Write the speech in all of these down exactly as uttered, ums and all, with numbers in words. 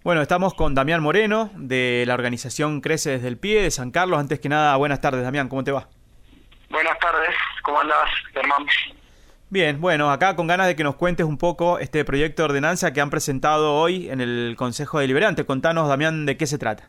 Bueno, estamos con Damián Moreno, de la organización Crece desde el Pie, de San Carlos. Antes que nada, buenas tardes, Damián, ¿cómo te va? Buenas tardes, ¿cómo andás, Germán? Bien, bueno, acá con ganas de que nos cuentes un poco este proyecto de ordenanza que han presentado hoy en el Consejo Deliberante. Contanos, Damián, de qué se trata.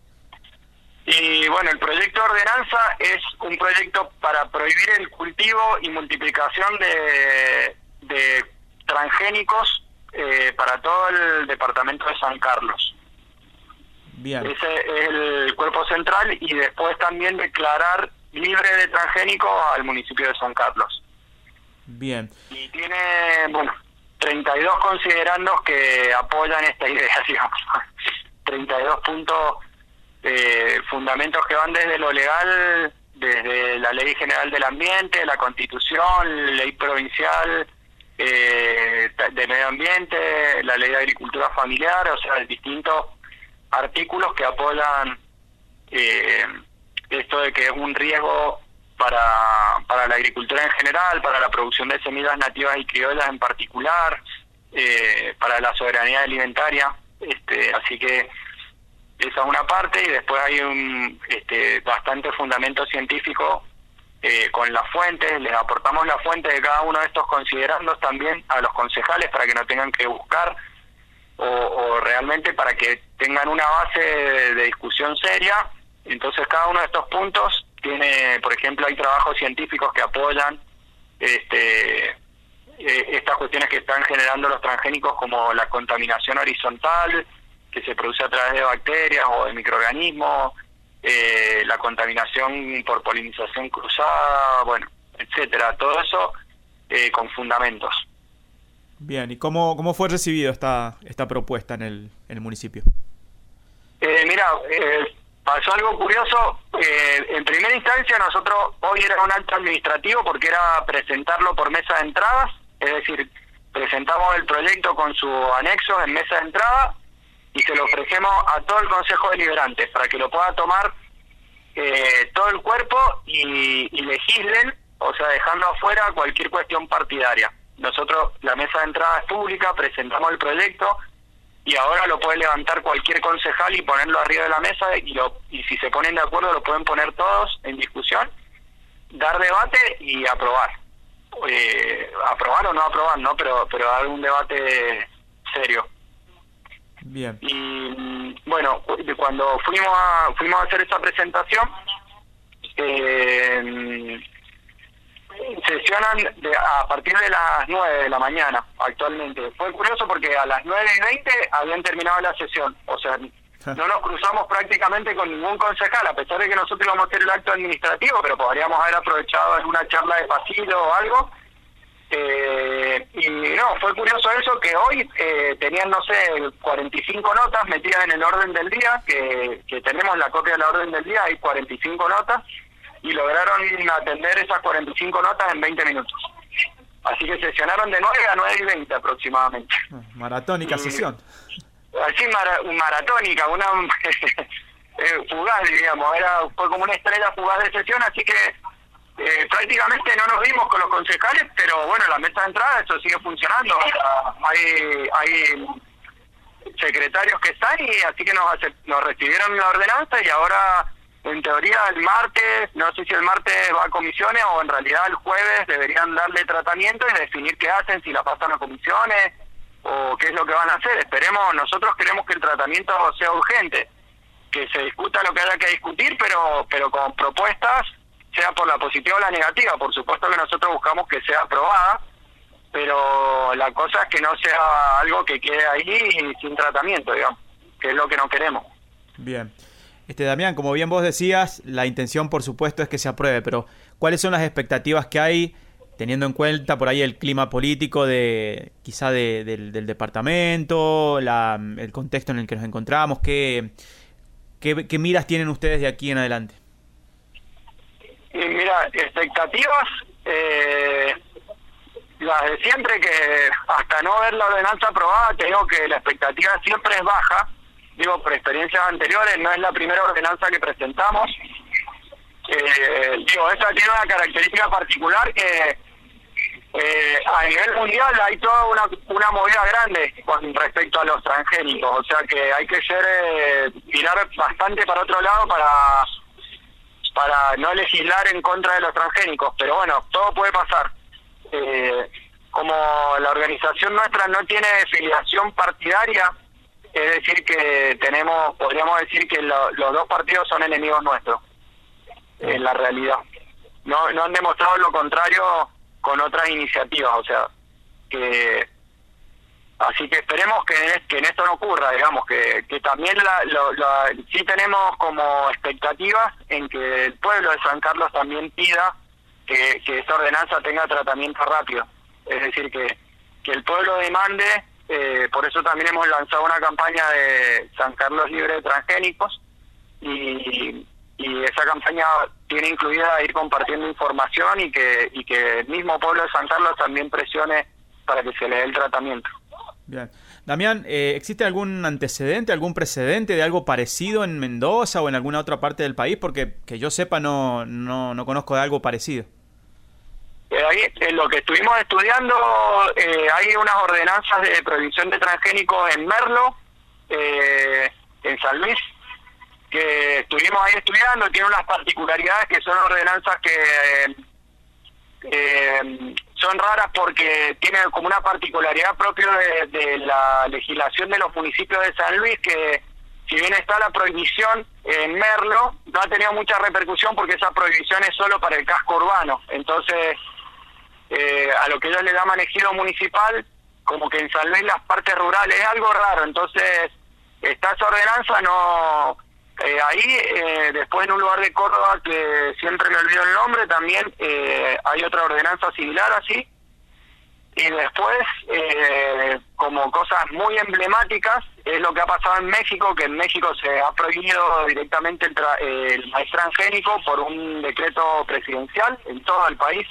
Y bueno, el proyecto de ordenanza es un proyecto para prohibir el cultivo y multiplicación de, de transgénicos eh, para todo el departamento de San Carlos. Bien. Ese es el cuerpo central, y después también declarar libre de transgénicos al municipio de San Carlos. Bien. Y tiene, bueno, treinta y dos considerandos que apoyan esta idea, digamos. treinta y dos puntos, eh, fundamentos que van desde lo legal, desde la Ley General del Ambiente, la Constitución, Ley Provincial eh, de Medio Ambiente, la Ley de Agricultura Familiar, o sea, distintos artículos que apoyan eh, esto de que es un riesgo para para la agricultura en general, para la producción de semillas nativas y criollas en particular, eh, para la soberanía alimentaria. Este, así que esa es una parte, y después hay un este, bastante fundamento científico eh, con las fuentes. Les aportamos la fuente de cada uno de estos considerandos también a los concejales para que no tengan que buscar, o, o realmente para que tengan una base de, de discusión seria. Entonces cada uno de estos puntos tiene, por ejemplo, hay trabajos científicos que apoyan este eh, estas cuestiones que están generando los transgénicos, como la contaminación horizontal que se produce a través de bacterias o de microorganismos, eh, la contaminación por polinización cruzada, bueno, etcétera. Todo eso eh, con fundamentos. Bien, ¿y cómo cómo fue recibido esta esta propuesta en el en el municipio? Eh, mira, eh, pasó algo curioso. Eh, en primera instancia, nosotros hoy era un acto administrativo porque era presentarlo por mesa de entradas, es decir, presentamos el proyecto con su anexo en mesa de entrada y se lo ofrecemos a todo el Consejo Deliberante para que lo pueda tomar eh, todo el cuerpo y, y legislen, o sea, dejando afuera cualquier cuestión partidaria. Nosotros, la mesa de entrada es pública, presentamos el proyecto, y ahora lo puede levantar cualquier concejal y ponerlo arriba de la mesa, y lo y si se ponen de acuerdo lo pueden poner todos en discusión, dar debate y aprobar. Eh, aprobar o no aprobar, ¿no? Pero pero dar un debate serio. Bien. Y bueno, cuando fuimos a, fuimos a hacer esa presentación, eh, sesionan de, a partir de las nueve de la mañana actualmente. Fue curioso porque a las nueve y veinte habían terminado la sesión, o sea, no nos cruzamos prácticamente con ningún concejal, a pesar de que nosotros íbamos a hacer el acto administrativo, pero podríamos haber aprovechado en una charla de pasillo o algo. Eh, y no, fue curioso eso, que hoy eh, tenían, no sé, cuarenta y cinco notas metidas en el orden del día, que, que tenemos la copia de la orden del día, hay cuarenta y cinco notas, y lograron atender esas cuarenta y cinco notas en veinte minutos. Así que sesionaron de nueve a nueve y veinte aproximadamente. Maratónica y, sesión. Así, mara, maratónica, una eh, fugaz, digamos. Era, fue como una estrella fugaz de sesión, así que eh, prácticamente no nos vimos con los concejales, pero bueno, la mesa de entrada, eso sigue funcionando. O sea, hay, hay secretarios que están, y así que nos, nos recibieron la ordenanza, y ahora, en teoría, el martes, no sé si el martes va a comisiones o en realidad el jueves deberían darle tratamiento y definir qué hacen, si la pasan a comisiones o qué es lo que van a hacer. Esperemos, nosotros queremos que el tratamiento sea urgente, que se discuta lo que haya que discutir, pero pero con propuestas, sea por la positiva o la negativa. Por supuesto que nosotros buscamos que sea aprobada, pero la cosa es que no sea algo que quede ahí sin tratamiento, digamos, que es lo que no queremos. Bien. Este, Damián, como bien vos decías, la intención por supuesto es que se apruebe, pero ¿cuáles son las expectativas que hay, teniendo en cuenta por ahí el clima político de quizá de, del, del departamento, la, el contexto en el que nos encontramos? ¿Qué, qué, qué miras tienen ustedes de aquí en adelante? Y mira, expectativas, eh, las de siempre, que hasta no ver la ordenanza aprobada, te digo que la expectativa siempre es baja. Digo, por experiencias anteriores, no es la primera ordenanza que presentamos. Eh, digo, esta tiene una característica particular que Eh, a nivel mundial hay toda una, una movida grande con respecto a los transgénicos, o sea que hay que ser eh, mirar bastante para otro lado para para no legislar en contra de los transgénicos, pero bueno, todo puede pasar. Eh, como la organización nuestra no tiene filiación partidaria, es decir que tenemos, podríamos decir que lo, los dos partidos son enemigos nuestros, en la realidad. No, no han demostrado lo contrario con otras iniciativas, o sea, que así que esperemos que, que en esto no ocurra, digamos, que, que también la, lo, la, sí tenemos como expectativas en que el pueblo de San Carlos también pida que, que esta ordenanza tenga tratamiento rápido, es decir, que, que el pueblo demande, eh, por eso también hemos lanzado una campaña de San Carlos libre de transgénicos, y, y esa campaña tiene incluida ir compartiendo información y que y que el mismo pueblo de San Carlos también presione para que se le dé el tratamiento. Bien. Damián, eh, ¿existe algún antecedente, algún precedente de algo parecido en Mendoza o en alguna otra parte del país? Porque que yo sepa no no, no conozco de algo parecido. Eh, ahí, en lo que estuvimos estudiando, eh, hay unas ordenanzas de prohibición de transgénicos en Merlo, eh, en San Luis, que estuvimos ahí estudiando. Tiene unas particularidades que son ordenanzas que eh, eh, son raras porque tiene como una particularidad propia de, de la legislación de los municipios de San Luis, que si bien está la prohibición en Merlo, no ha tenido mucha repercusión porque esa prohibición es solo para el casco urbano. Entonces, eh, a lo que ellos le llaman ejido municipal, como que en San Luis las partes rurales es algo raro. Entonces, está esa ordenanza, no... Eh, ahí, eh, después en un lugar de Córdoba que siempre me olvido el nombre, también eh, hay otra ordenanza similar así. Y después, eh, como cosas muy emblemáticas, es lo que ha pasado en México, que en México se ha prohibido directamente el, tra eh, el maíz transgénico por un decreto presidencial en todo el país,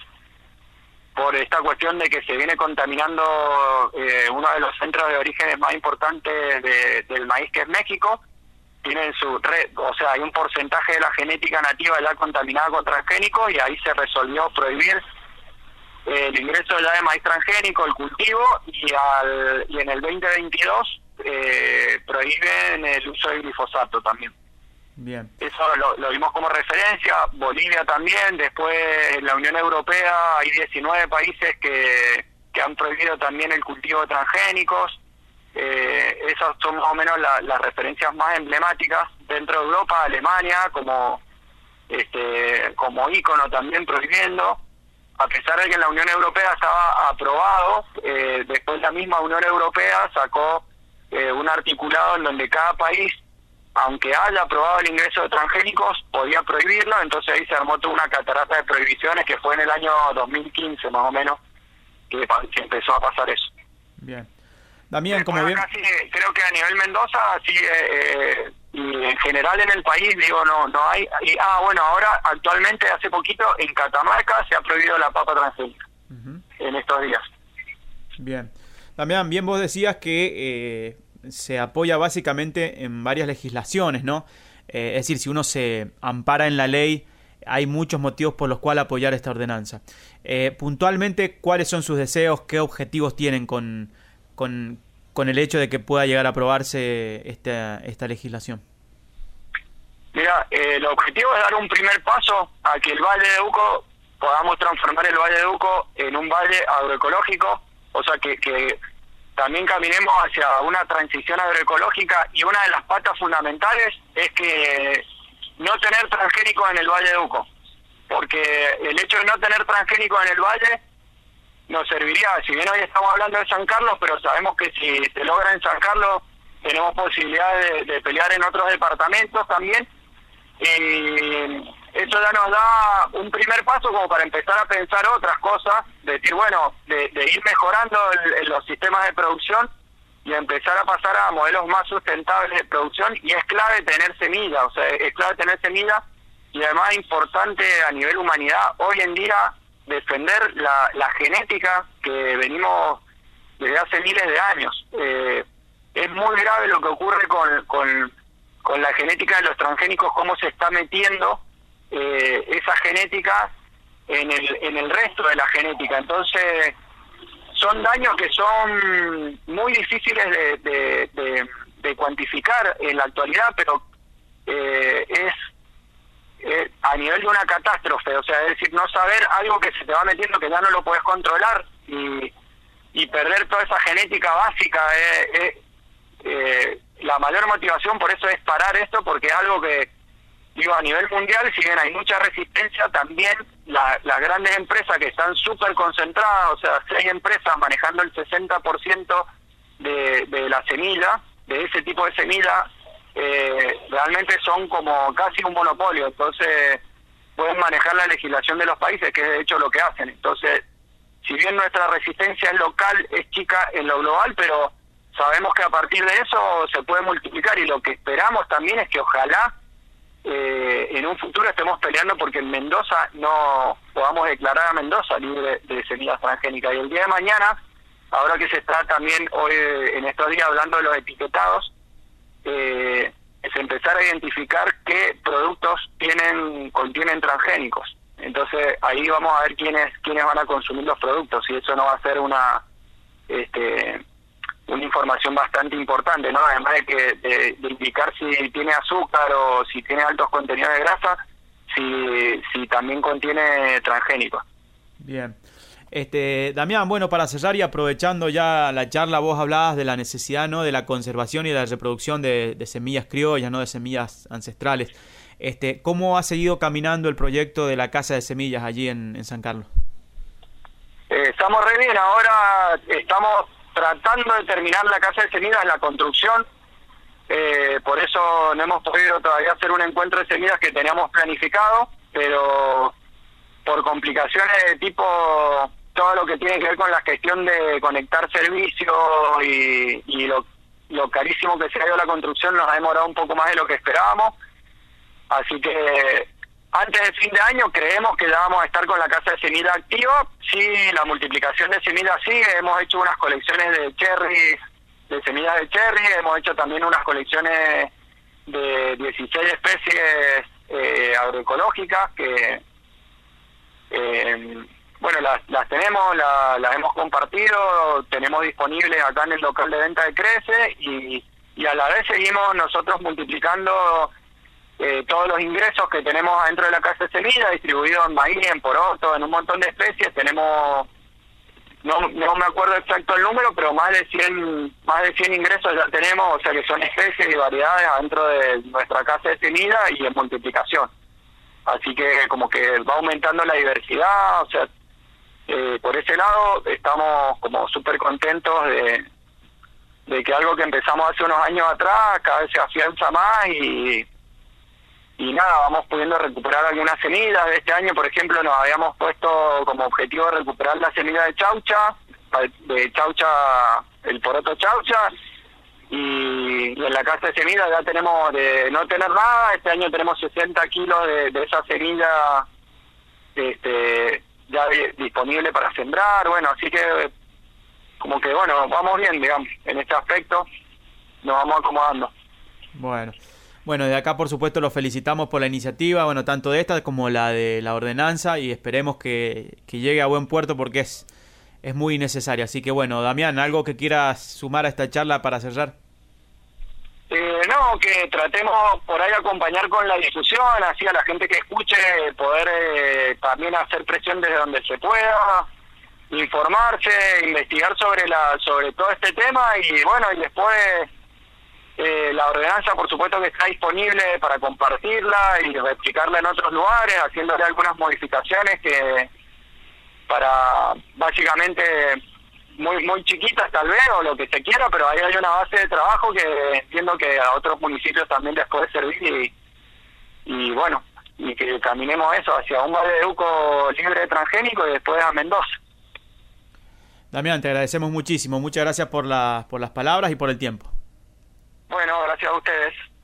por esta cuestión de que se viene contaminando eh, uno de los centros de orígenes más importantes de, del maíz, que es México. Tienen su red, o sea, hay un porcentaje de la genética nativa ya contaminada con transgénicos, y ahí se resolvió prohibir eh, el ingreso ya de maíz transgénico, el cultivo, y al y en el veinte veintidós eh, prohíben el uso de glifosato también. Bien. Eso lo, lo vimos como referencia. Bolivia también. Después en la Unión Europea hay diecinueve países que, que han prohibido también el cultivo de transgénicos. Eh, esas son más o menos la, las referencias más emblemáticas. Dentro de Europa, Alemania como este como ícono también prohibiendo, a pesar de que en la Unión Europea estaba aprobado. Eh, después la misma Unión Europea sacó eh, un articulado en donde cada país, aunque haya aprobado el ingreso de transgénicos, podía prohibirlo. Entonces ahí se armó toda una catarata de prohibiciones, que fue en el año dos mil quince más o menos que, que empezó a pasar eso. Bien. Damián, como bien... Casi, creo que a nivel Mendoza, sí, eh, y en general en el país, digo, no no hay... Y, ah, bueno, ahora, actualmente, hace poquito, en Catamarca se ha prohibido la papa transgénica, uh-huh, en estos días. Bien. Damián, bien vos decías que eh, se apoya básicamente en varias legislaciones, ¿no? Eh, es decir, si uno se ampara en la ley, hay muchos motivos por los cuales apoyar esta ordenanza. Eh, puntualmente, ¿cuáles son sus deseos? ¿Qué objetivos tienen con... Con, con el hecho de que pueda llegar a aprobarse esta, esta legislación? Mira, eh, el objetivo es dar un primer paso a que el Valle de Uco, podamos transformar el Valle de Uco en un valle agroecológico, o sea, que, que también caminemos hacia una transición agroecológica, y una de las patas fundamentales es que no tener transgénicos en el Valle de Uco, porque el hecho de no tener transgénicos en el valle nos serviría, si bien hoy estamos hablando de San Carlos, pero sabemos que si se logra en San Carlos, tenemos posibilidad de, de pelear en otros departamentos también. Y eso ya nos da un primer paso como para empezar a pensar otras cosas, de decir, bueno, de, de ir mejorando el, el, los sistemas de producción y empezar a pasar a modelos más sustentables de producción. Y es clave tener semilla, o sea, es clave tener semilla, y además es importante a nivel humanidad hoy en día defender la, la genética que venimos desde hace miles de años. Eh, es muy grave lo que ocurre con, con, con la genética de los transgénicos, cómo se está metiendo eh, esa genética en el, en el resto de la genética. Entonces, son daños que son muy difíciles de, de, de, de cuantificar en la actualidad, pero eh, es eh, a nivel de una catástrofe, o sea, es decir, no saber algo que se te va metiendo que ya no lo puedes controlar y, y perder toda esa genética básica. Eh, eh, eh, la mayor motivación por eso es parar esto, porque es algo que, digo, a nivel mundial, si bien hay mucha resistencia, también la, las grandes empresas que están súper concentradas, o sea, seis empresas manejando el sesenta por ciento de, de la semilla, de ese tipo de semilla, eh, realmente son como casi un monopolio. Entonces, pueden manejar la legislación de los países, que es de hecho lo que hacen. Entonces, si bien nuestra resistencia es local, es chica en lo global, pero sabemos que a partir de eso se puede multiplicar, y lo que esperamos también es que ojalá Eh, en un futuro estemos peleando porque en Mendoza no podamos declarar a Mendoza libre de semillas transgénicas. Y el día de mañana, ahora que se está también hoy en estos días hablando de los etiquetados, eh, es empezar a identificar qué productos tienen contienen transgénicos. Entonces ahí vamos a ver quiénes quiénes van a consumir los productos, y eso no va a ser una este una información bastante importante, ¿no? Además de que de, de indicar si tiene azúcar o si tiene altos contenidos de grasa, si, si también contiene transgénicos. Bien. Este, Damián, bueno, para cerrar y aprovechando ya la charla, vos hablabas de la necesidad, ¿no?, de la conservación y de la reproducción de, de semillas criollas, ¿no?, de semillas ancestrales. Este, ¿cómo ha seguido caminando el proyecto de la Casa de Semillas allí en, en San Carlos? Eh, estamos re bien, ahora estamos tratando de terminar la Casa de Semillas, la construcción, eh, por eso no hemos podido todavía hacer un encuentro de semillas que teníamos planificado, pero por complicaciones de tipo, todo lo que tiene que ver con la gestión de conectar servicios y, y lo, lo carísimo que se ha ido la construcción, nos ha demorado un poco más de lo que esperábamos, así que antes del fin de año creemos que ya vamos a estar con la Casa de Semillas activa. Sí, la multiplicación de semillas sigue, hemos hecho unas colecciones de cherry, de semillas de cherry, hemos hecho también unas colecciones de dieciséis especies eh, agroecológicas que, eh, bueno, las, las tenemos, la, las hemos compartido, tenemos disponibles acá en el local de venta de Crece, y, y a la vez seguimos nosotros multiplicando Eh, todos los ingresos que tenemos adentro de la Casa de Semillas, distribuidos en maíz, en poroto, en un montón de especies. Tenemos, no no me acuerdo exacto el número, pero más de cien más de cien ingresos ya tenemos, o sea que son especies y variedades adentro de nuestra Casa de Semillas y en multiplicación. Así que como que va aumentando la diversidad, o sea, eh, por ese lado estamos como súper contentos de, de que algo que empezamos hace unos años atrás cada vez se afianza más, y Y nada, vamos pudiendo recuperar algunas semillas. De este año, por ejemplo, nos habíamos puesto como objetivo recuperar la semilla de chaucha, de chaucha, el poroto chaucha, y, y en la Casa de Semillas ya tenemos, de no tener nada, este año tenemos sesenta kilos de, de esa semilla este, ya disponible para sembrar. Bueno, así que como que, bueno, vamos bien, digamos, en este aspecto nos vamos acomodando. Bueno. Bueno, de acá por supuesto los felicitamos por la iniciativa, bueno, tanto de esta como la de la ordenanza, y esperemos que, que llegue a buen puerto porque es, es muy necesaria. Así que bueno, Damián, ¿algo que quieras sumar a esta charla para cerrar? Eh, no, que tratemos por ahí acompañar con la difusión, así a la gente que escuche, poder eh, también hacer presión desde donde se pueda, informarse, investigar sobre la sobre todo este tema, y bueno, y después Eh, la ordenanza, por supuesto, que está disponible para compartirla y replicarla en otros lugares, haciéndole algunas modificaciones que para básicamente muy muy chiquitas tal vez, o lo que se quiera, pero ahí hay una base de trabajo que entiendo que a otros municipios también les puede servir, y, y bueno, y que caminemos eso hacia un Valledupco libre de transgénicos y después a Mendoza. Damián, te agradecemos muchísimo, muchas gracias por, la, por las palabras y por el tiempo. Bueno, gracias a ustedes.